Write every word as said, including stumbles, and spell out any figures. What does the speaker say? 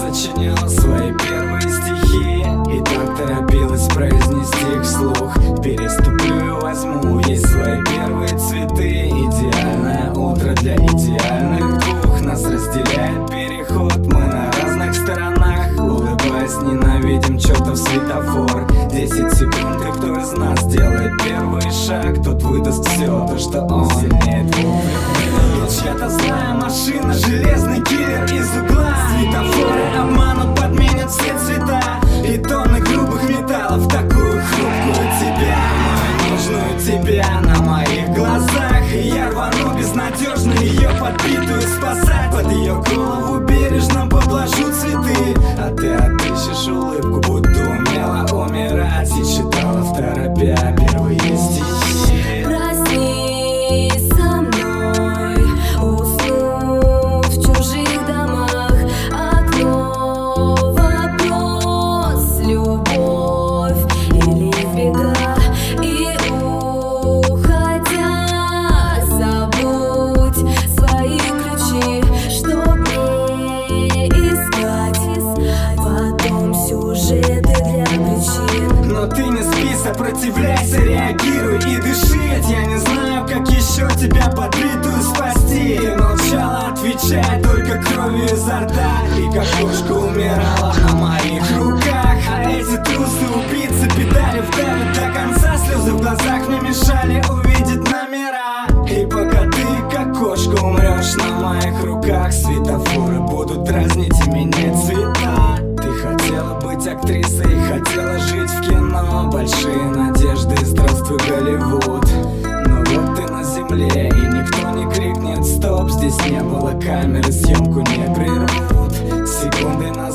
сочиняла свои первые стихи и так торопилась произнести их вслух. Переступлю и возьму ей свои первые цветы. Идеальное утро для идеальных двух. Нас разделяет переход, мы на разных сторонах. Улыбаясь, ненавидим чертов светофор. Десять секунд, и кто из нас делает первый шаг, тот выдаст все то, что он сильнее двух. Чья-то злая машина, железный киллер из угла. Светофоры обманут, подменят все цвета и тонны грубых металлов, такую хрупкую тебя, мою нужную тебя на моих глазах. И я рвану безнадежно ее подбитую спасать. Под ее голову бережно подложу цветы, а ты отыщешь улыбку, будто умела умирать и читала в торопя первые стихи. Проснись со мной, усну в чужих домах. Окно, вопрос, любовь или в бега. И уходя, забудь свои ключи, чтоб не искать потом сюжеты для причин. Но ты не спи, сопротивляйся, реагируй и дыши. Ведь я не знаю, как еще тебя подбитую спасти. Ты молчала, отвечая только кровью изо рта, и как кошка умирала на моих руках. А эти трусы убийцы педали вдавят до конца. Слезы в глазах мне мешали увидеть номера. И пока ты, как кошка, умрешь на моих руках, светофоры будут дразнить и менять цвета. Ты хотела быть актрисой, хотела жить в кино. Большие надежды, здравствуй, Голливуд. Но вот ты на земле, и никто не крикнет стоп. Здесь не было камеры, съемку не прервать.